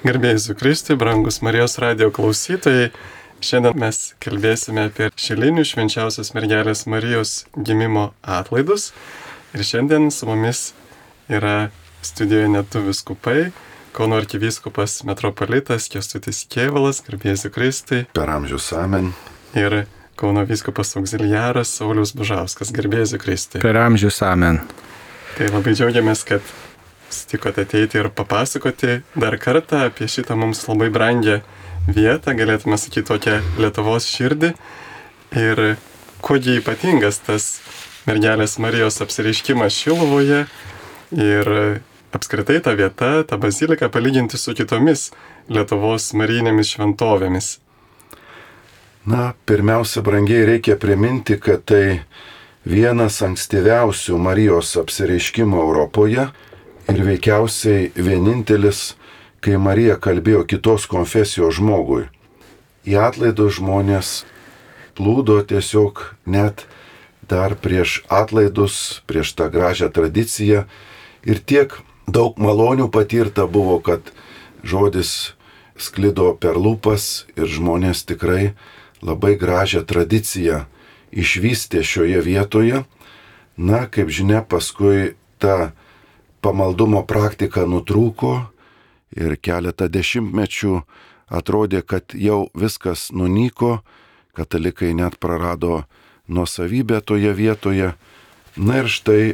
Garbė Jėzui Kristui, brangus Marijos radijo klausytojai. Šiandien mes kalbėsime apie šilinių švenčiausios mergelės Marijos gimimo atlaidus. Ir šiandien su mumis yra studijoje net du vyskupai. Kauno arkivyskupas metropolitas Kęstutis Kėvalas, garbė Jėzui Kristui. Per amžius amen. Ir Kauno vyskupas auxiliaras Saulius Bužauskas, garbė Jėzui Kristui. Per amžius amen. Tai labai džiaugiamės, kad sutikote ateiti ir papasakoti dar kartą apie šitą mums labai brangią vietą, galėtume sakyti tokią Lietuvos širdį. Ir kodėl ypatingas tas mergelės Marijos apsireiškimas Šiluvoje ir apskritai ta vieta, ta bazilika palyginti su kitomis Lietuvos marijinėmis šventovėmis. Pirmiausia, brangiai reikia priminti, kad tai vienas ankstyviausių Marijos apsireiškimų Europoje ir veikiausiai vienintelis, kai Marija kalbėjo kitos konfesijos žmogui. Į atlaidus žmonės plūdo tiesiog net dar prieš atlaidus, prieš tą gražią tradiciją. Ir tiek daug malonių patirta buvo, kad žodis sklido per lūpas ir žmonės tikrai labai gražią tradiciją išvystė šioje vietoje. Kaip žinia, paskui ta pamaldumo praktika nutrūko ir keletą dešimtmečių atrodė, kad jau viskas nunyko, katalikai net prarado nuosavybę toje vietoje. Ir štai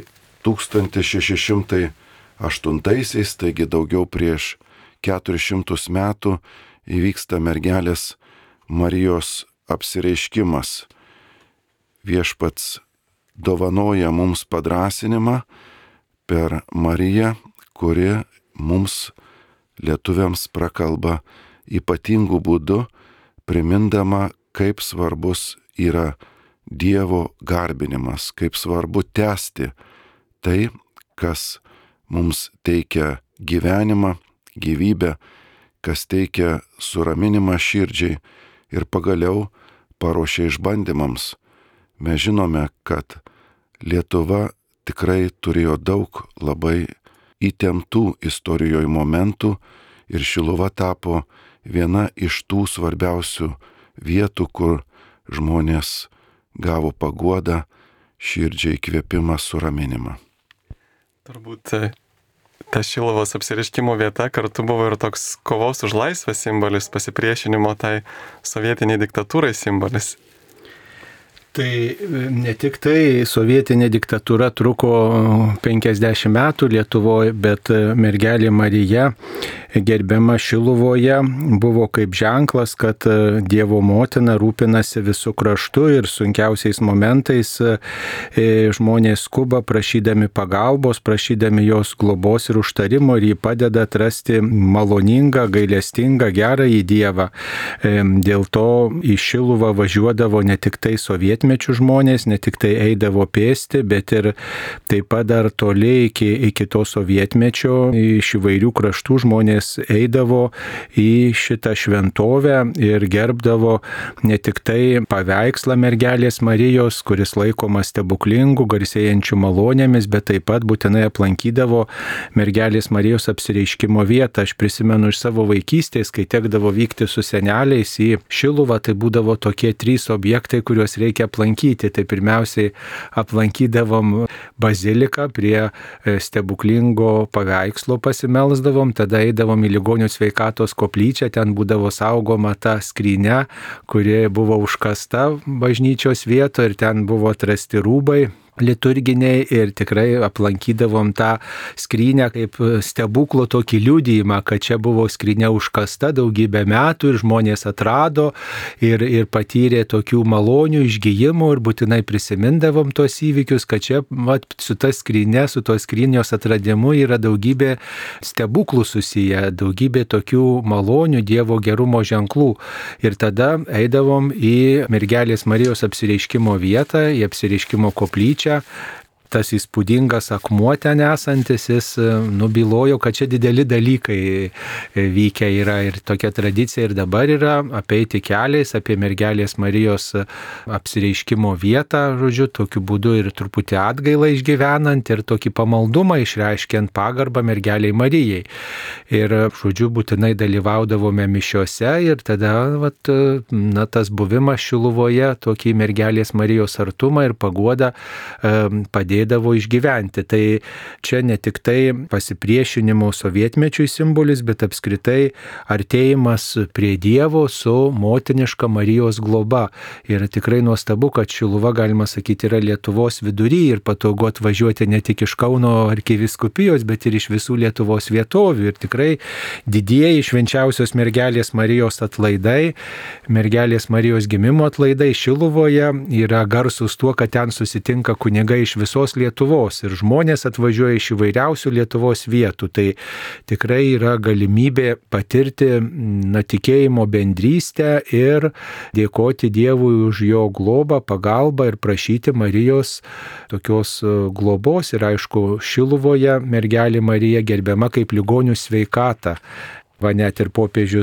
1608-aisiais, taigi daugiau prieš 400 metų, įvyksta mergelės Marijos apsireiškimas. Viešpats dovanoja mums padrąsinimą per Mariją, kuri mums lietuviams prakalba ypatingų būdų, primindama, kaip svarbus yra Dievo garbinimas, kaip svarbu tęsti tai, kas mums teikia gyvenimą, gyvybę, kas teikia suraminimą širdžiai ir pagaliau paruošia išbandymams. Mes žinome, kad Lietuva tikrai turėjo daug labai įtemptų istorijoje momentų ir Šiluva tapo viena iš tų svarbiausių vietų, kur žmonės gavo paguodą, širdžiai įkvėpimą, suraminimą. Turbūt ta Šiluvos apsireiškimo vieta kartu buvo ir toks kovos už laisvę simbolis, pasipriešinimo tai sovietiniai diktatūrai simbolis. Tai ne tik tai sovietinė diktatūra truko 50 metų Lietuvoje, bet mergelė Marija gerbiama Šiluvoje buvo kaip ženklas, kad Dievo motina rūpinasi visų kraštų ir sunkiausiais momentais žmonės skuba prašydami pagalbos, prašydami jos globos ir užtarimo ir jį padeda atrasti maloningą, gailestingą, gerąjį Dievą. Dėl to į Šiluvą važiuodavo ne tik tai sovietmečių žmonės, ne tik tai eidavo pėsti, bet ir taip pat dar toli iki to sovietmečio iš įvairių kraštų žmonės eidavo į šitą šventovę ir gerbdavo ne tik tai paveikslą mergelės Marijos, kuris laikomas stebuklingu, garsėjančiu malonėmis, bet taip pat būtinai aplankydavo mergelės Marijos apsireiškimo vietą. Aš prisimenu iš savo vaikystės, kai tekdavo vykti su seneliais į Šiluvą, tai būdavo tokie 3 objektai, kuriuos reikia aplankyti. Tai pirmiausiai aplankydavom baziliką, prie stebuklingo paveikslo pasimelsdavom, tada eidavom į ligonių sveikatos koplyčią, ten būdavo saugoma ta skrynia, kuri buvo užkasta bažnyčios vietoje ir ten buvo atrasti rūbai liturginiai ir tikrai aplankydavom tą skrynę kaip stebuklo tokį liudijimą, kad čia buvo skrynia užkasta daugybę metų ir žmonės atrado ir patyrė tokių malonių išgijimų ir būtinai prisimindavom tos įvykius, kad čia su ta skrynia, su tos skrynios atradimu yra daugybė stebuklų susiję, daugybė tokių malonių Dievo gerumo ženklų. Ir tada eidavom į mergelės Marijos apsireiškimo vietą, į apsireiškimo koplyčią. tas įspūdingas akmuo ten esantis, jis nubylojo, kad čia dideli dalykai vykę yra ir tokia tradicija ir dabar yra apeiti keliais apie mergelės Marijos apsireiškimo vietą, žodžiu, tokiu būdu ir truputį atgailą išgyvenant ir tokį pamaldumą išreiškiant pagarbą mergeliai Marijai. Ir, žodžiu, būtinai dalyvaudavome mišiose ir tada, tas buvimas Šiluvoje tokį mergelės Marijos artumą ir paguodą padėdavo išgyventi. Tai čia ne tik tai pasipriešinimo sovietmečiui simbolis, bet apskritai artėjimas prie Dievo su motiniška Marijos globa. Ir tikrai nuostabu, kad Šiluva, galima sakyti, yra Lietuvos vidury ir patogu atvažiuoti ne tik iš Kauno arkivyskupijos, bet ir iš visų Lietuvos vietovių. Ir tikrai didieji švenčiausios mergelės Marijos atlaidai, mergelės Marijos gimimo atlaidai Šiluvoje yra garsūs tuo, kad ten susitinka kunigai iš visos Lietuvos ir žmonės atvažiuoja iš įvairiausių Lietuvos vietų. Tai tikrai yra galimybė patirti tikėjimo bendrystę ir dėkoti Dievui už jo globą, pagalbą ir prašyti Marijos tokios globos. Ir aišku, Šiluvoje mergelė Marija gerbiama kaip ligonių sveikata. Va net ir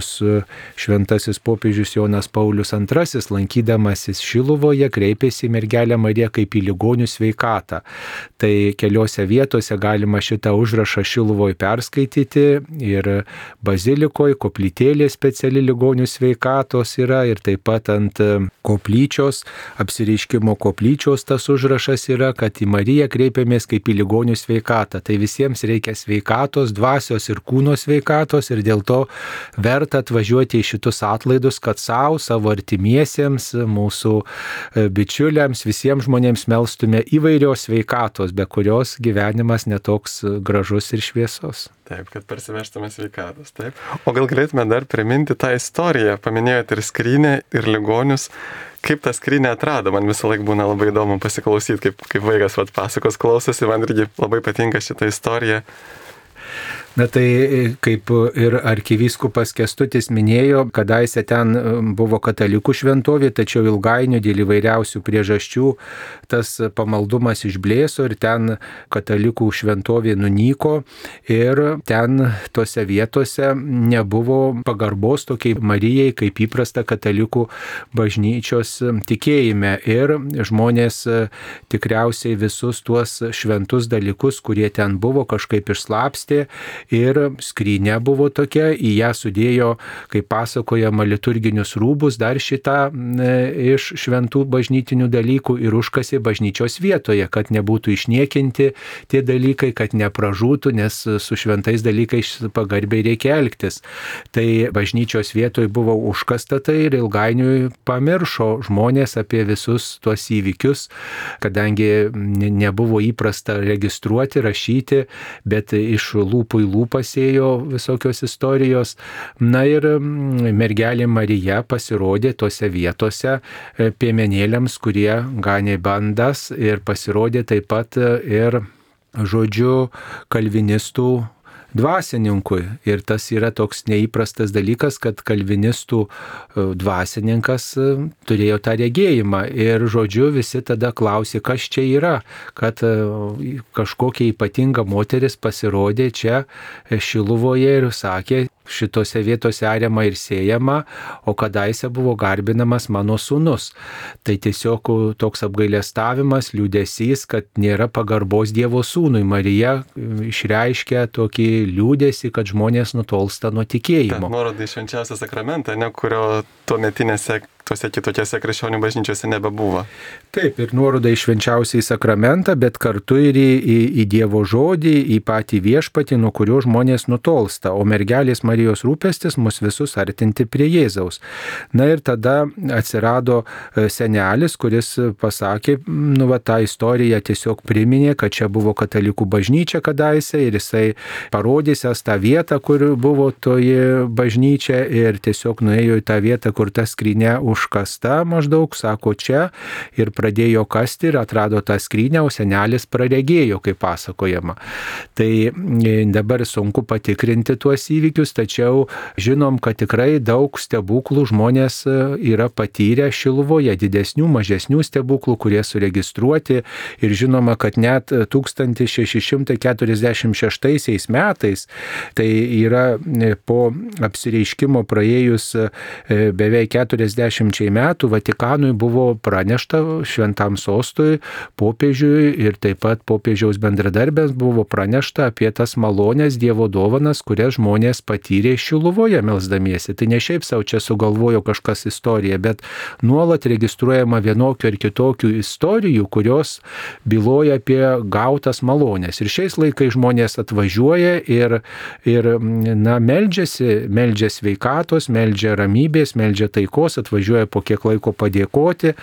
šventasis popiežius Jonas Paulius II, lankydamasis Šiluvoje, kreipėsi į mergelę Mariją kaip į ligonių sveikatą. Tai keliose vietose galima šitą užrašą Šiluvoje perskaityti ir bazilikoje koplytėlė speciali ligonių sveikatos yra ir taip pat ant koplyčios, apsireiškimo koplyčios tas užrašas yra, kad į Mariją kreipiamės kaip į ligonių sveikatą. Tai visiems reikia sveikatos, dvasios ir kūno sveikatos ir dėl to verta atvažiuoti į šitus atlaidus, kad savo artimiesiems, mūsų bičiuliams, visiems žmonėms melstume įvairios sveikatos, be kurios gyvenimas netoks gražus ir šviesos. Taip, kad parsivežtume sveikatos, taip. O gal galėtume dar priminti tą istoriją, paminėjote ir skrynę, ir ligonius. Kaip tą skrynę atrado, man visą laiką būna labai įdomu pasiklausyti, kaip vaikas pasakos klausosi, man irgi labai patinka šitą istoriją. Na tai kaip ir arkivyskupas Kęstutis minėjo, kadaise ten buvo katalikų šventovė, tačiau ilgainiui dėl įvairiausių priežasčių tas pamaldumas išblėso ir ten katalikų šventovė nunyko ir ten tose vietose nebuvo pagarbos tokiai Marijai, kaip įprasta katalikų bažnyčios tikėjime. Ir žmonės tikriausiai visus tuos šventus dalykus, kurie ten buvo, kažkaip išslapstė. Ir skrynė buvo tokia, į ją sudėjo, kaip pasakojama, liturginius rūbus, dar šitą iš šventų bažnytinių dalykų ir užkasė bažnyčios vietoje, kad nebūtų išniekinti tie dalykai, kad nepražūtų, nes su šventais dalykais pagarbiai reikia elgtis. Tai bažnyčios vietoje buvo užkasta tai ir ilgainiui pamiršo žmonės apie visus tuos įvykius, kadangi nebuvo įprasta registruoti, rašyti, bet iš lūpų į lūpas ėjo visokios istorijos. Na ir mergelė Marija pasirodė tose vietose piemenėliams, kurie ganė bandas ir pasirodė taip pat ir, žodžiu, kalvinistų dvasininkui. Ir tas yra toks neįprastas dalykas, kad kalvinistų dvasininkas turėjo tą regėjimą. Ir, žodžiu, visi tada klausė, kas čia yra, kad kažkokia ypatinga moteris pasirodė čia Šiluvoje ir sakė, šitose vietose ariama ir sėjama, o kadaise buvo garbinamas mano sūnus. Tai tiesiog toks apgailestavimas, liūdesys, kad nėra pagarbos Dievo sūnui. Marija išreiškia tokį liūdesį, kad žmonės nutolsta nuo tikėjimo. Ta nuoroda į švenčiausią sakramentą, kurio tuometinėse tose kitokiose krikščionių bažnyčiose nebebuvo. Taip, ir nuoroda į švenčiausiąjį sakramentą, bet kartu ir į Dievo žodį, į patį viešpatį, nuo kurio žmonės nutolsta. O mergelės Marijos rūpestis mus visus artinti prie Jėzaus. Na ir tada atsirado senelis, kuris pasakė, tą istoriją tiesiog priminė, kad čia buvo katalikų bažnyčia kadaise ir jisai parodysęs tą vietą, kur buvo toji bažnyčia ir tiesiog nuėjo į tą vietą, kur ta skrynė užkasta maždaug, sako čia, ir pradėjo kasti ir atrado tą skrynę, o senelis praregėjo, kaip pasakojama. Tai dabar sunku patikrinti tuos įvykius, tačiau žinom, kad tikrai daug stebuklų žmonės yra patyrę Šiluvoje, didesnių, mažesnių stebuklų, kurie suregistruoti, ir žinoma, kad net 1646 metais, tai yra po apsireiškimo praėjus beveik 40 metų, Vatikanui buvo pranešta, šventam sostui, popiežiui ir taip pat popiežiaus bendradarbės buvo pranešta apie tas malonės Dievo dovanas, kurias žmonės patyrė Šiluvoje melsdamiesi. Tai ne šiaip savo čia sugalvojo kažkas istoriją, bet nuolat registruojama vienokių ir kitokių istorijų, kurios byloja apie gautas malonės. Ir šiais laikais žmonės atvažiuoja ir meldžia sveikatos, meldžia ramybės, meldžia taikos, atvažiuoja po kiek laiko padėkoti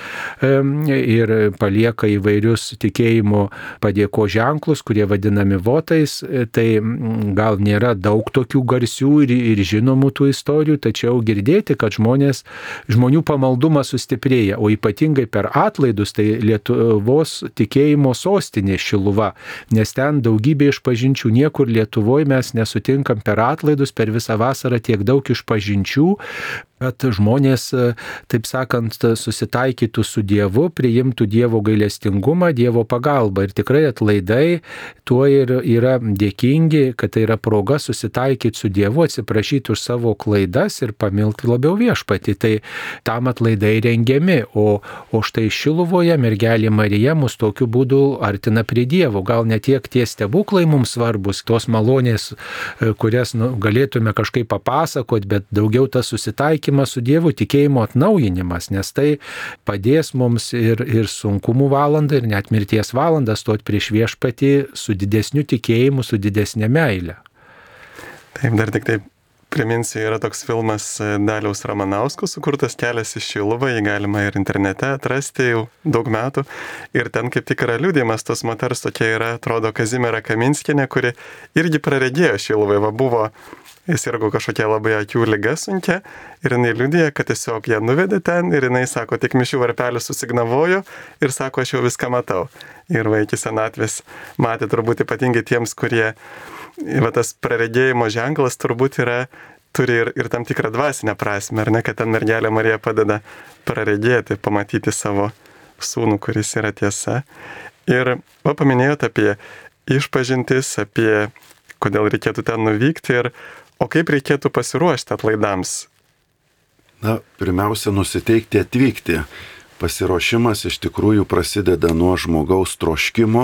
ir palieka įvairius tikėjimo padėko ženklus, kurie vadinami votais. Tai gal nėra daug tokių garsių ir žinomų tų istorijų, tačiau girdėti, kad žmonių pamaldumas sustiprėja, o ypatingai per atlaidus, tai Lietuvos tikėjimo sostinė Šiluva, nes ten daugybė išpažinčių, niekur Lietuvoje mes nesutinkam per atlaidus, per visą vasarą tiek daug išpažinčių, kad žmonės, taip sakant, susitaikytų su Dievu, priimtų Dievo gailestingumą, Dievo pagalbą. Ir tikrai atlaidai tuo ir yra dėkingi, kad tai yra proga susitaikyti su Dievu, atsiprašyti už savo klaidas ir pamilti labiau viešpatį. Tai tam atlaidai rengiami, o štai Šiluvoje mergelė Marija mus tokiu būdu artina prie Dievo. Gal ne tiek tie stebuklai mums svarbus, tos malonės, kurias galėtume kažkaip papasakoti, bet daugiau tas susitaikymas su Dievu, tikėjimo atnaujinimas, nes tai padės mums ir sunkumų valandą, ir net mirties valandą stoti prieš viešpatį su didesniu tikėjimu, su didesnė meile. Taip, dar tik taip priminsiu, yra toks filmas Daliaus Ramanausko sukurtas Kelias į Šiluvą, jį galima ir internete atrasti jau daug metų. Ir ten kaip tik yra liudijimas tos moters, tokia yra, atrodo, Kazimiera Kaminskienė, kuri irgi praregėjo Šiluvai, buvo sirgo kažkokia labai akių liga sunkia ir jinai liudija, kad tiesiog ją nuvedė ten ir jinai sako, tik mišių varpelius susignavojo ir sako, aš jau viską matau. Ir iki senatvės matė turbūt ypatingai tiems, kurie, tas praregėjimo ženklas turbūt turi ir tam tikrą dvasinę prasme, ar ne, kad ten mergelė Marija padeda praregėti, pamatyti savo sūnų, kuris yra tiesa. Ir paminėjote apie išpažintis, apie kodėl reikėtų ten nuvykti o kaip reikėtų pasiruošti atlaidams? Pirmiausia, nusiteikti atvykti. Pasiruošimas iš tikrųjų prasideda nuo žmogaus troškimo,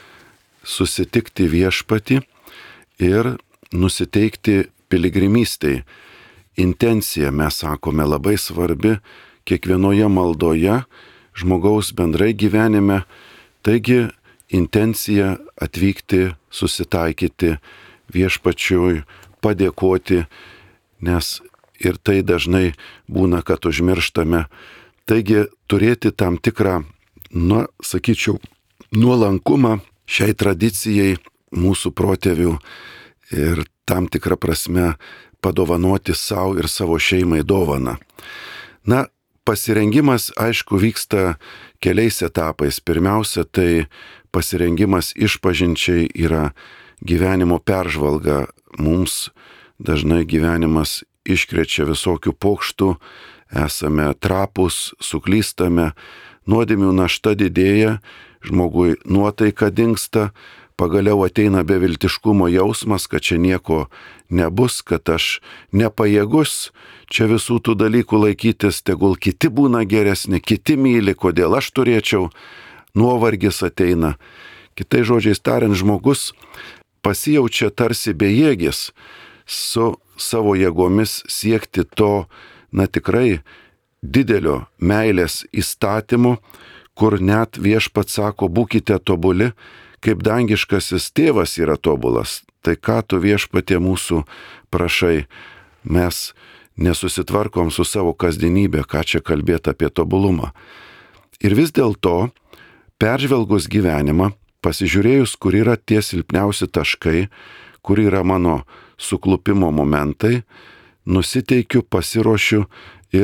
susitikti viešpatį ir nusiteikti piligrimystei. Intencija, mes sakome, labai svarbi kiekvienoje maldoje, žmogaus bendrai gyvenime. Taigi, intencija atvykti, susitaikyti viešpačiui, padėkoti, nes ir tai dažnai būna, kad užmirštame. Taigi turėti tam tikrą, sakyčiau, nuolankumą šiai tradicijai mūsų protėvių ir tam tikrą prasme padovanoti savo ir savo šeimai dovaną. Pasirengimas, aišku, vyksta keliais etapais. Pirmiausia, tai pasirengimas išpažinčiai yra gyvenimo peržvalga. Mums dažnai gyvenimas iškrečia visokių pokštų, esame trapūs, suklystame, nuodėmių našta didėja, žmogui nuotaika dingsta, pagaliau ateina beviltiškumo jausmas, kad čia nieko nebus, kad aš nepajėgus čia visų tų dalykų laikytis, tegul kiti būna geresni, kiti myli, kodėl aš turėčiau, nuovargis ateina. Kitais žodžiais tariant, žmogus pasijaučia tarsi bejėgis su savo jėgomis siekti to, tikrai didelio meilės įstatymu, kur net viešpats sako, būkite tobuli, kaip dangiškasis tėvas yra tobulas. Tai ką tu viešpatie mūsų prašai, mes nesusitvarkom su savo kasdienybė, ką čia kalbėti apie tobulumą. Ir vis dėlto, peržvelgus gyvenimą, pasižiūrėjus, kur yra tie silpniausi taškai, kur yra mano suklupimo momentai, nusiteikiu, pasiruošiu ir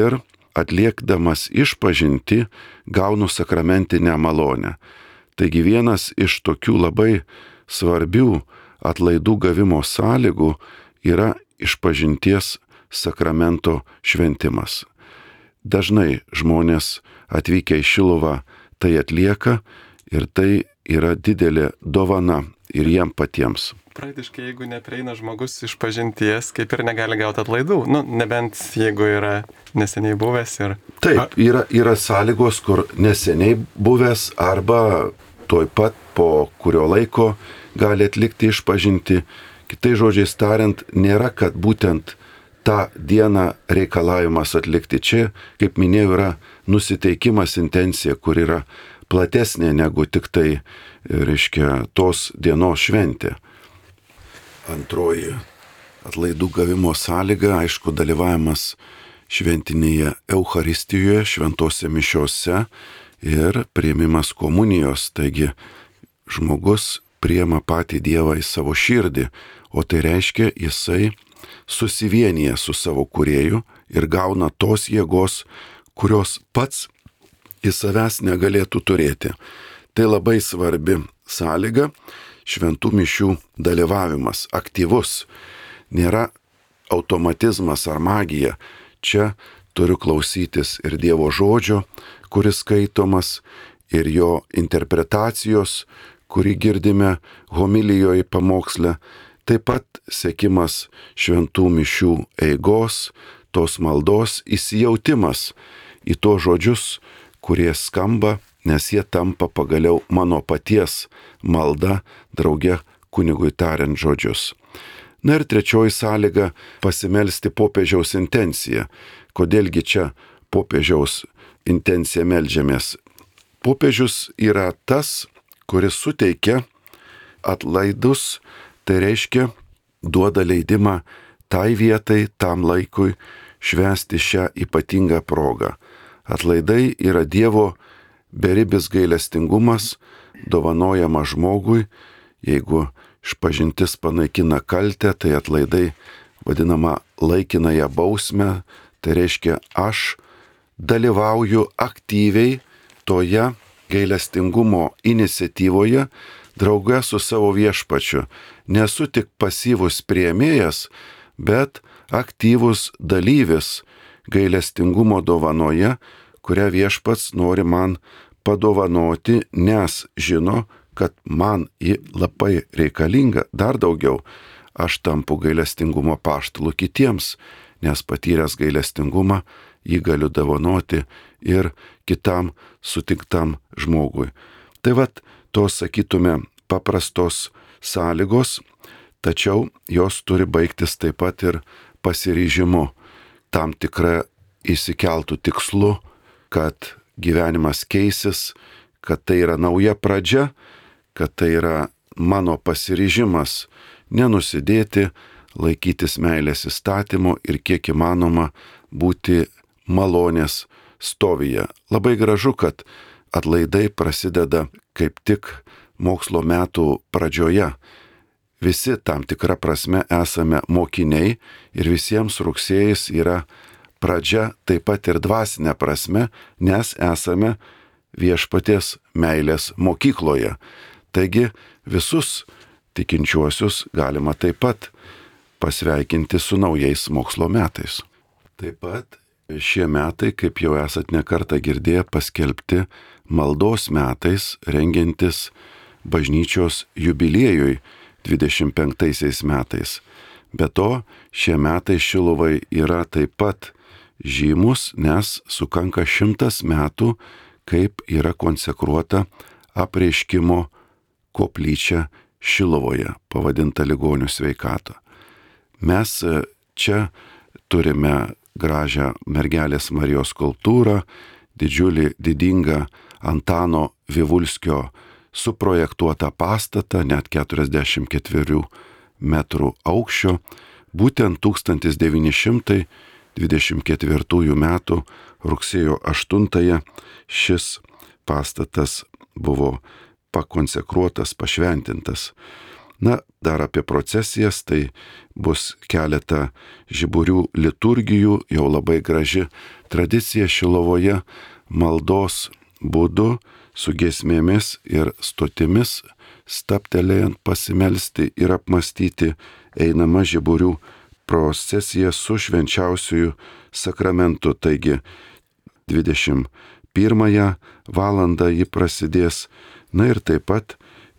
atliekdamas išpažintį gaunu sakramentinę malonę. Taigi vienas iš tokių labai svarbių atlaidų gavimo sąlygų yra išpažinties sakramento šventimas. Dažnai žmonės atvykę į Šiluvą tai atlieka ir tai yra didelė dovana ir jiem patiems. Praktiškai, jeigu neprieina žmogus išpažinties, kaip ir negali gauti atlaidų. Nebent jeigu yra neseniai buvęs ir... Taip, yra sąlygos, kur neseniai buvęs arba tuoj pat po kurio laiko gali atlikti išpažinti. Kitais žodžiais tariant, nėra, kad būtent tą dieną reikalavimas atlikti. Čia, kaip minėjau, yra nusiteikimas, intencija, kur yra platesnė negu tik tai, reiškia, tos dienos šventė. Antroji atlaidų gavimo sąlyga, aišku, dalyvavimas šventinėje Eucharistijoje, šventose mišiose ir priėmimas komunijos. Taigi žmogus priima patį Dievą į savo širdį, o tai reiškia, jisai susivienyje su savo kūrėju ir gauna tos jėgos, kurios pats į savęs negalėtų turėti. Tai labai svarbi sąlyga šventų mišių dalyvavimas, aktyvus. Nėra automatizmas ar magija. Čia turiu klausytis ir Dievo žodžio, kuris skaitomas, ir jo interpretacijos, kurį girdime homilijoje pamoksle. Taip pat sekimas šventų mišių eigos, tos maldos įsijautimas į tos žodžius, kurie skamba, nes jie tampa pagaliau mano paties malda, drauge kunigui tariant žodžius. Na ir trečioji sąlyga - pasimelsti popiežiaus intenciją. Kodėlgi čia popiežiaus intenciją meldžiamės? Popiežius yra tas, kuris suteikia atlaidus, tai reiškia duoda leidimą tai vietai, tam laikui švęsti šią ypatingą progą. Atlaidai yra Dievo beribis gailestingumas, dovanojama žmogui. Jeigu išpažintis panaikina kaltę, tai atlaidai vadinama laikinąją bausmę. Tai reiškia, aš dalyvauju aktyviai toje gailestingumo iniciatyvoje, drauge su savo viešpačiu. Nesu tik pasyvus priėmėjas, bet aktyvus dalyvis gailestingumo dovanoje, kurią viešpats nori man padovanoti, nes žino, kad man ji labai reikalinga. Dar daugiau, aš tampu gailestingumo apaštalu kitiems, nes patyręs gailestingumą jį galiu dovanoti ir kitam sutiktam žmogui. Tai vat, tos, sakytume, paprastos sąlygos, tačiau jos turi baigtis taip pat ir pasiryžimu, tam tikra įsikeltų tikslu, kad gyvenimas keisis, kad tai yra nauja pradžia, kad tai yra mano pasiryžimas nenusidėti, laikytis meilės įstatymų ir kiek įmanoma būti malonės stovyje. Labai gražu, kad atlaidai prasideda kaip tik mokslo metų pradžioje. Visi tam tikrą prasme esame mokiniai ir visiems rugsėjais yra pradžia taip pat ir dvasinė prasme, nes esame viešpaties meilės mokykloje. Taigi visus tikinčiuosius galima taip pat pasveikinti su naujais mokslo metais. Taip pat šie metai, kaip jau esat nekartą girdėję, paskelbti maldos metais, rengiantis bažnyčios jubiliejui 25 metais. Be to, šie metai Šiluvai yra taip pat žymus, nes sukanka 100 metų, kaip yra konsekruota apreiškimo koplyčia Šiluvoje, pavadinta Ligonių sveikatą. Mes čia turime gražią mergelės Marijos skulptūrą, didingą Antano Vivulskio suprojektuotą pastatą, net 44 metrų aukščio. Būtent 1924 metų rugsėjo 8 šis pastatas buvo pakonsekruotas, pašventintas. Na, dar apie procesijas, tai bus keletą žiburių liturgijų, jau labai graži tradicija Šilovoje, maldos būdu su giesmėmis ir stotimis, staptelėjant pasimelsti ir apmastyti einama žiburių procesija su švenčiausiųjų sakramentu. Taigi 21 valandą ji prasidės, na ir taip pat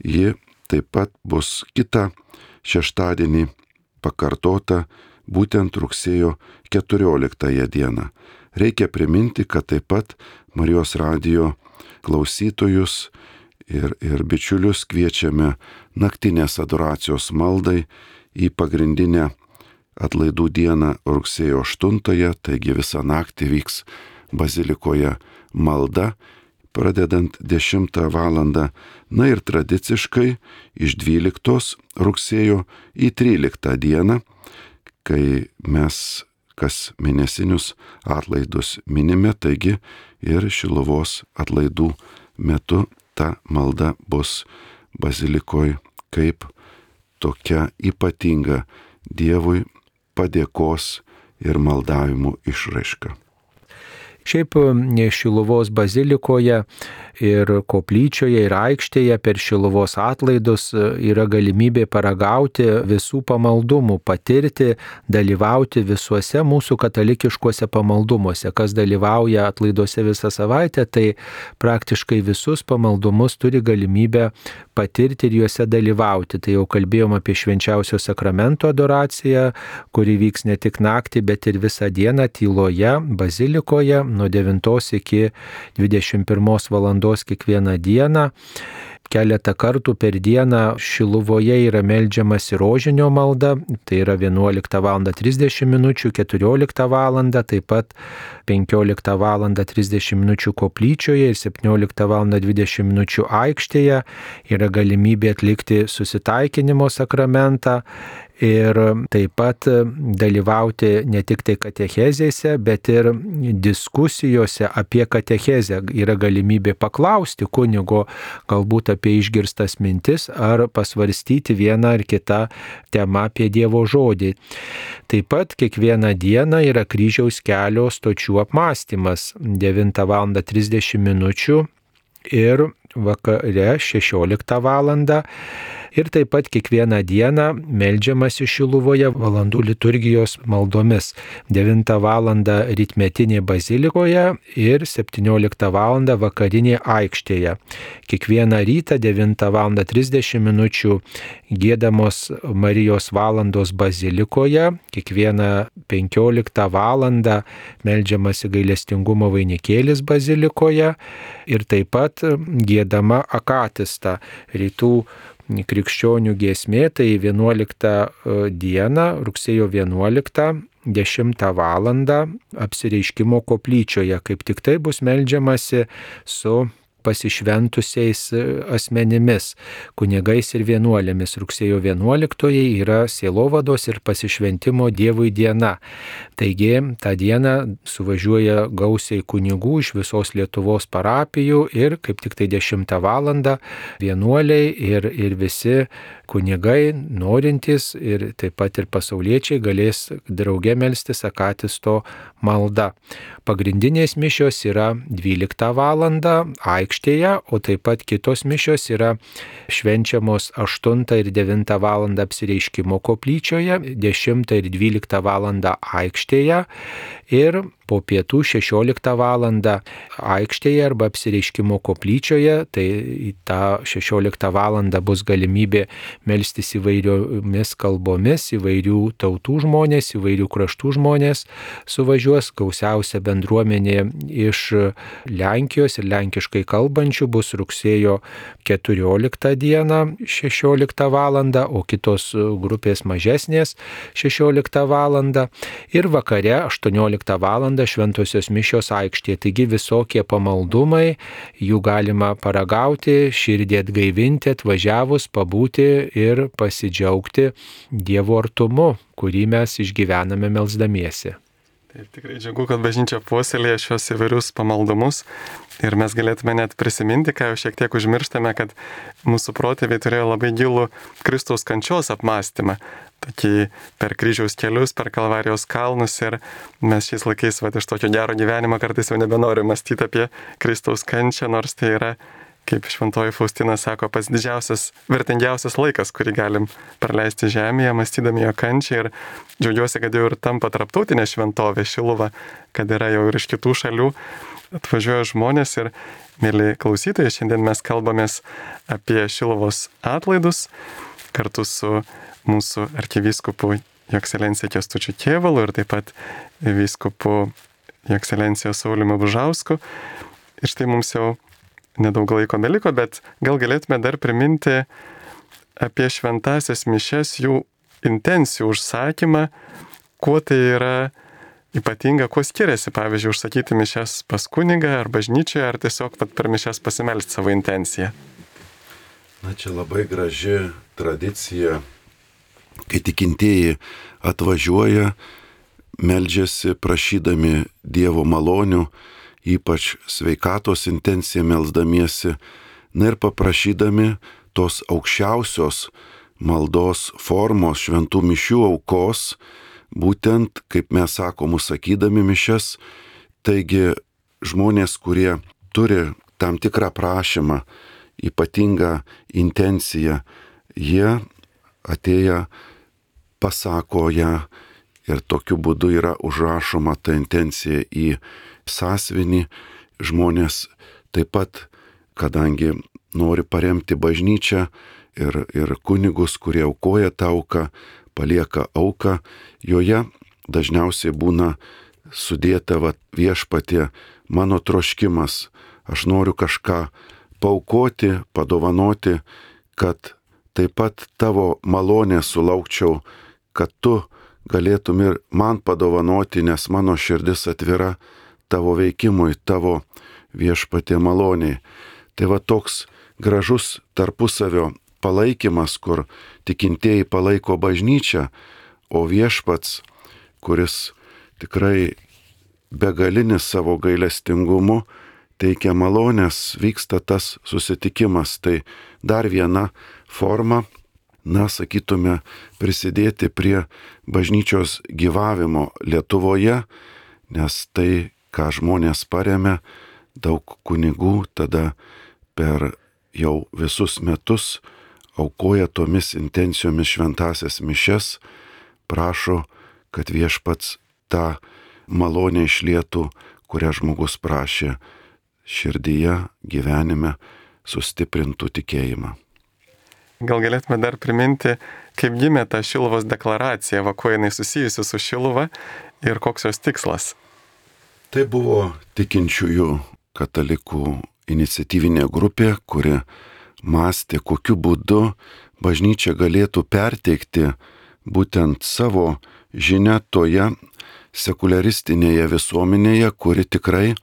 bus kitą šeštadienį pakartota būtent rugsėjo 14 dieną. Reikia priminti, kad taip pat Marijos radijo klausytojus ir bičiulius kviečiame naktinės adoracijos maldai į pagrindinę atlaidų dieną rugsėjo 8, taigi visą naktį vyks bazilikoje malda, pradedant 10 valandą, na ir tradiciškai iš 12 rugsėjo į 13 dieną, kai mes kas mėnesinius atlaidus minime, taigi ir Šiluvos atlaidų metu ta malda bus bazilikoje kaip tokia ypatinga Dievui padėkos ir maldavimų išraiška. Šiaip Šiluvos bazilikoje ir koplyčioje ir aikštėje per Šiluvos atlaidus yra galimybė paragauti visų pamaldumų, patirti, dalyvauti visuose mūsų katalikiškuose pamaldumuose. Kas dalyvauja atlaiduose visą savaitę, tai praktiškai visus pamaldumus turi galimybę patirti ir juose dalyvauti. Tai jau kalbėjom apie švenčiausio sakramento adoraciją, kuri vyks ne tik naktį, bet ir visą dieną tyloje, bazilikoje, nuo 9 iki 21 valandos kiekvieną dieną. Keletą kartų per dieną Šiluvoje yra meldžiamasi rožinio malda, tai yra 11:30 min, 14 val, taip pat 15:30 min koplyčioje ir 17:20 min aikštėje. Yra galimybė atlikti susitaikinimo sakramentą ir taip pat dalyvauti ne tik tai katechezėse, bet ir diskusijose apie katechezę. Yra galimybė paklausti kunigo galbūt apie išgirstas mintis ar pasvarstyti vieną ar kitą temą apie Dievo žodį. Taip pat kiekvieną dieną yra kryžiaus kelio stočių apmąstymas 9:30 min ir vakare 16 val. Ir taip pat kiekvieną dieną meldžiamasi Šiluvoje valandų liturgijos maldomis. 9 val. Rytmetinė bazilikoje ir 17 val. Vakarinė aikštėje. Kiekvieną rytą 9:30 min giedamos Marijos valandos bazilikoje, kiekvieną 15 val. Meldžiamasi gailestingumo vainikėlis bazilikoje ir taip pat giedama akatista rytų krikščionių giesmė, tai 11 dieną, rugsėjo 11, 10 val. Apsireiškimo koplyčioje, kaip tik tai bus meldžiamasi su pasišventusiais asmenimis, kunigais ir vienuolėmis. Rugsėjo 11 yra sielovados ir pasišventimo Dievui diena. Taigi tą dieną suvažiuoja gausiai kunigų iš visos Lietuvos parapijų ir kaip tik tai 10 val. Vienuoliai ir visi kunigai, norintys ir taip pat ir pasauliečiai galės drauge melstis akatisto malda. Pagrindinės mišios yra 12 val. Aikštėje, o taip pat kitos mišios yra švenčiamos 8 ir 9 val. Apsireiškimo koplyčioje, 10 ir 12 val. Aikštėje ir po pietų 16 val. Aikštėje arba apsireiškimo koplyčioje, tai tą 16 val. Bus galimybė melstis įvairiomis kalbomis, įvairių tautų žmonės, įvairių kraštų žmonės suvažiuos, gausiausia bendruomenė iš Lenkijos ir lenkiškai kalbančių bus rugsėjo 14 dieną 16 val. O kitos grupės mažesnės 16 val. Ir vakare 18 val. Šventosios mišios aikštėje. Taigi visokie pamaldumai, jų galima paragauti, širdį atgaivinti, atvažiavus, pabūti ir pasidžiaugti Dievo artumu, kurį mes išgyvename melsdamiesi. Taip, tikrai džiugu, kad bažnyčia puoselėja šios įvairius pamaldumus ir mes galėtume net prisiminti, ką jau šiek tiek užmirštame, kad mūsų protėviai turėjo labai gilų Kristaus kančios apmąstymą, tokį per kryžiaus kelius, per Kalvarijos kalnus ir mes šiais laikais iš tokio gero gyvenimo kartais jau nebenorime mąstyti apie Kristaus kančią, nors tai yra, kaip šventoji Faustina sako, pats didžiausias, vertingiausias laikas, kurį galim praleisti žemėje, mąstydami jo kančią ir džiaugiuosi, kad jau ir tampa tarptautinė šventovė Šiluva, kad yra jau ir iš kitų šalių atvažiuoja žmonės ir, mėly klausytojai, šiandien mes kalbamės apie Šiluvos atlaidus kartu su mūsų arkivyskupu Jo Ekscelencija Kęstučiu Kėvalu ir taip pat vyskupu Jo Ekscelencija Sauliumi Bužausku. Ir štai mums jau nedaug laiko beliko, bet gal galėtume dar priminti apie šventasias mišias, jų intencijų užsakymą, kuo tai yra ypatinga, kuo skiriasi, pavyzdžiui, užsakyti mišias pas kunigą ar bažnyčioje, ar tiesiog per mišias pasimelsti savo intenciją. Na, čia labai graži tradicija, kai tikintieji atvažiuoja, meldžiasi prašydami Dievo malonių, ypač sveikatos intenciją melsdamiesi, na ir paprašydami tos aukščiausios maldos formos šventų mišių aukos, būtent, kaip mes sakom, sakydami mišias, taigi žmonės, kurie turi tam tikrą prašymą, ypatingą intenciją, jie atėję pasako ją ir tokiu būdu yra užrašoma ta intencija į sąsiuvinį. Žmonės taip pat, kadangi nori paremti bažnyčią ir kunigus, kurie aukoja tą auką, palieka auką, joje dažniausiai būna sudėta viešpatie mano troškimas, aš noriu kažką paaukoti, padovanoti, kad taip pat tavo malonę sulaukčiau, kad tu galėtum ir man padovanoti, nes mano širdis atvira tavo veikimui, tavo viešpatie maloniai. Tai toks gražus tarpusavio palaikymas, kur tikintieji palaiko bažnyčią, o viešpats, kuris tikrai begalinis savo gailestingumu teikia malonės, vyksta tas susitikimas. Tai dar viena forma, sakytume, prisidėti prie bažnyčios gyvavimo Lietuvoje, nes tai, ką žmonės paremia, daug kunigų tada per jau visus metus aukoja tomis intencijomis šventasias mišias, prašo, kad viešpats tą malonę išlietų, kurią žmogus prašė širdyje, gyvenime, sustiprintų tikėjimą. Gal galėtume dar priminti, kaip gimė ta Šiluvos deklaracija, kuo jinai susijusi su Šiluva ir koks jos tikslas? Tai buvo tikinčiųjų katalikų iniciatyvinė grupė, kuri mąstė, kokiu būdu bažnyčia galėtų perteikti būtent savo žinią toje sekuliaristinėje visuomenėje, kuri tikrai,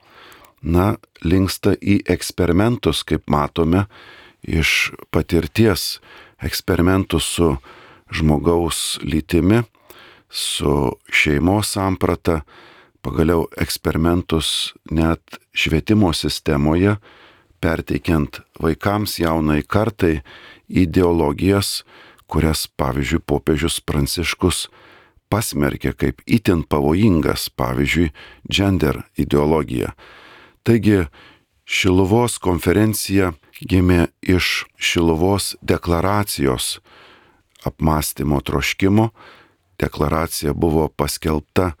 linksta į eksperimentus, kaip matome, iš patirties eksperimentų su žmogaus lytimi, su šeimos samprata, pagaliau eksperimentus net švietimo sistemoje, perteikiant vaikams, jaunai kartai ideologijas, kurias, pavyzdžiui, popiežius Pranciškus pasmerkė kaip itin pavojingas, pavyzdžiui, gender ideologija. Taigi, Šiluvos konferencija gimė iš Šiluvos deklaracijos apmąstymo troškimo. Deklaracija buvo paskelbta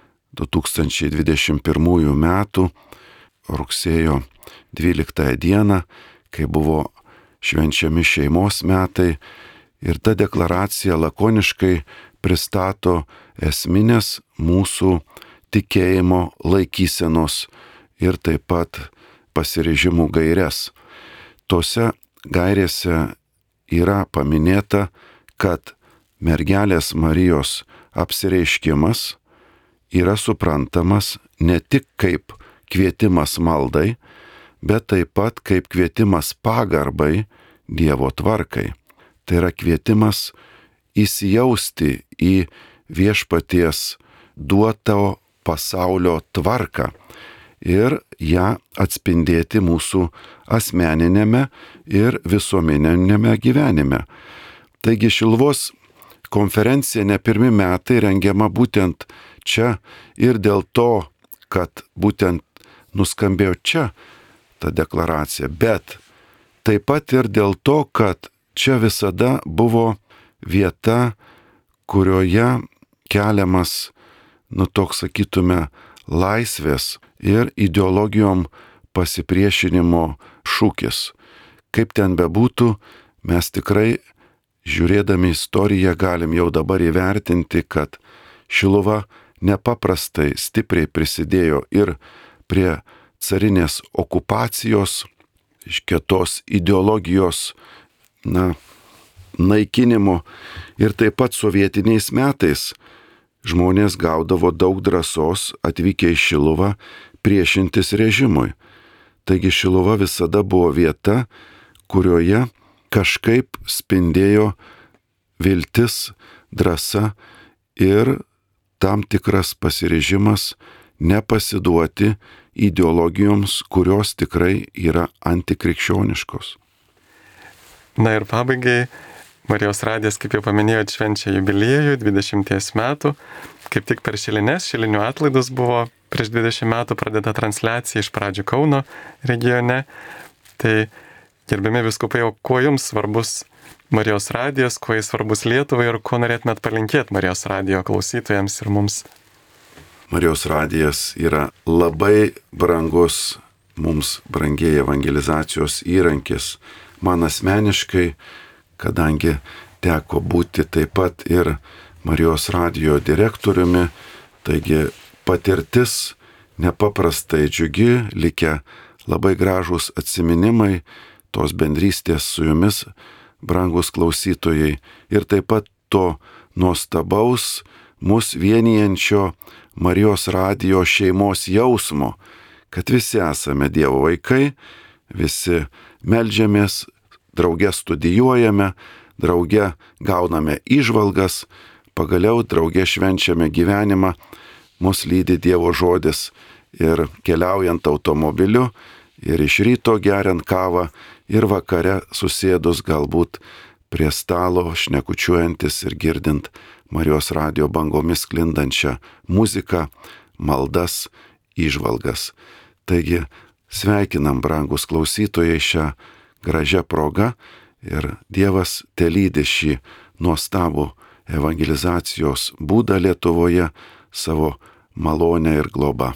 2021 metų rugsėjo 12 dieną, kai buvo švenčiami šeimos metai, ir ta deklaracija lakoniškai pristato esminės mūsų tikėjimo laikysenos ir taip pat pasiryžimų gaires. Tose gairėse yra paminėta, kad mergelės Marijos apsireiškimas yra suprantamas ne tik kaip kvietimas maldai, bet taip pat kaip kvietimas pagarbai Dievo tvarkai. Tai yra kvietimas įsijausti į viešpaties duoto pasaulio tvarką ir ją atspindėti mūsų asmeninėme ir visuomeninėme gyvenime. Taigi Šiluvos konferencija ne pirmi metai rengiama būtent čia ir dėl to, kad būtent nuskambėjo čia ta deklaracija, bet taip pat ir dėl to, kad čia visada buvo vieta, kurioje keliamas, toks sakytume, laisvės ir ideologijom pasipriešinimo šūkis. Kaip ten bebūtų, mes tikrai, žiūrėdami istoriją, galim jau dabar įvertinti, kad Šiluva nepaprastai stipriai prisidėjo ir prie carinės okupacijos, iš kitos ideologijos, naikinimo, ir taip pat sovietiniais metais žmonės gaudavo daug drąsos atvykę į Šiluvą priešintis režimui. Taigi Šiluva visada buvo vieta, kurioje kažkaip spindėjo viltis, drąsa ir tam tikras pasiryžimas nepasiduoti ideologijoms, kurios tikrai yra antikrikščioniškos. Na ir pabaigai, Marijos radijas, kaip jau paminėjot, švenčia jubiliejų 20 metų. Kaip tik per Šilines, Šilinių atlaidus buvo prieš 20 metų pradėta transliacija iš pradžių Kauno regione. Tai gerbiami vyskupai, o kuo jums svarbus Marijos radijas, kuo jis svarbus Lietuvai ir ko norėtumėt palinkėti Marijos radijo klausytojams ir mums? Marijos radijas yra labai brangus, mums brangiai evangelizacijos įrankis. Man asmeniškai, kadangi teko būti taip pat ir Marijos radijo direktoriumi, taigi patirtis nepaprastai džiugi, likę labai gražūs atsiminimai tos bendrystės su jumis, brangus klausytojai, ir taip pat to nuostabaus, mus vienijančio Marijos radijo šeimos jausmo, kad visi esame Dievo vaikai, visi meldžiamės, drauge studijuojame, drauge gauname įžvalgas, pagaliau drauge švenčiame gyvenimą, mus lydi Dievo žodis ir keliaujant automobiliu, ir iš ryto geriant kavą, ir vakare susėdus galbūt prie stalo, šnekučiuojantis ir girdint Marijos radijo bangomis sklindančią muziką, maldas, įžvalgas. Taigi sveikinam, brangus klausytojai, šią gražią progą ir Dievas telydi šį nuostabų evangelizacijos būdą Lietuvoje savo malonę ir globą.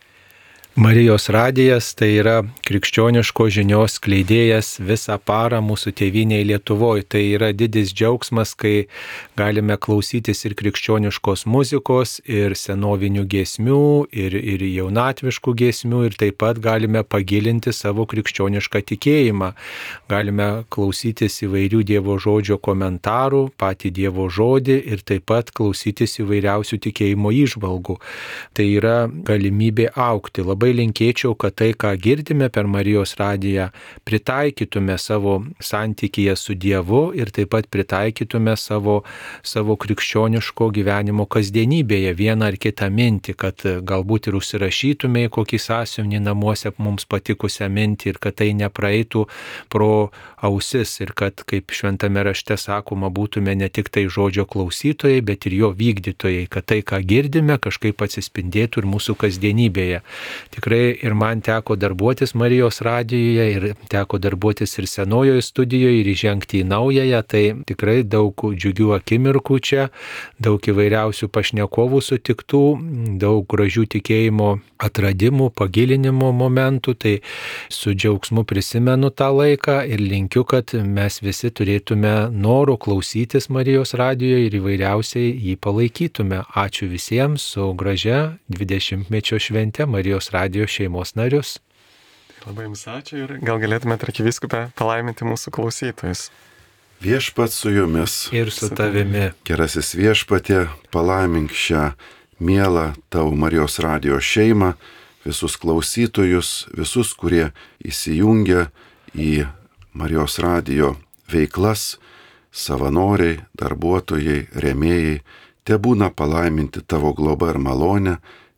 Marijos radijas tai yra krikščioniško žinios skleidėjas visą parą mūsų tėvynėje Lietuvoje. Tai yra didis džiaugsmas, kai galime klausytis ir krikščioniškos muzikos, ir senovinių giesmių, ir jaunatviškų giesmių, ir taip pat galime pagilinti savo krikščionišką tikėjimą. Galime klausytis įvairių Dievo žodžio komentarų, patį Dievo žodį, ir taip pat klausytis įvairiausių tikėjimo įžvalgų. Tai yra galimybė augti. Labai linkėčiau, kad tai, ką girdime per Marijos radiją, pritaikytume savo santykyje su Dievu ir taip pat pritaikytume savo krikščioniško gyvenimo kasdienybėje vieną ar kitą mintį, kad galbūt ir užsirašytume į kokį sąsiuvinį namuose mums patikusią mintį ir kad tai nepraeitų pro ausis ir kad, kaip šventame rašte sakoma, būtume ne tik tai žodžio klausytojai, bet ir jo vykdytojai, kad tai, ką girdime, kažkaip atsispindėtų ir mūsų kasdienybėje. Tikrai ir man teko darbuotis Marijos radijoje, ir teko darbuotis ir senojoje studijoje, ir įžengti į naująją, tai tikrai daug džiugių akimirkų čia, daug įvairiausių pašnekovų sutiktų, daug gražių tikėjimo atradimų, pagilinimo momentų, tai su džiaugsmu prisimenu tą laiką ir linkiu, kad mes visi turėtume noro klausytis Marijos radijoje ir įvairiausiai jį palaikytume. Ačiū visiems su gražia 20-mečio švente Marijos radijo šeimos narius. Labai jums ačiū ir gal galėtumėte, arkivyskupė, palaiminti mūsų klausytojus. Viešpats su jumis. Ir su tavimi. Gerasis viešpatie, palaimink šią mielą tavo Marijos radijo šeimą, visus klausytojus, visus, kurie įsijungia į Marijos radijo veiklas, savanoriai, darbuotojai, rėmėjai, tebūna palaiminti tavo globa ir malonė,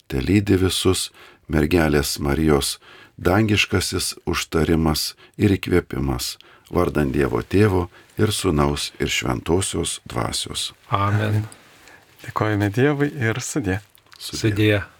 te lydi visus mergelės Marijos dangiškasis užtarimas ir įkvėpimas, vardant Dievo Tėvo ir Sūnaus ir Šventosios Dvasios. Amen. Dėkojame Dievui ir sudie. Sudie.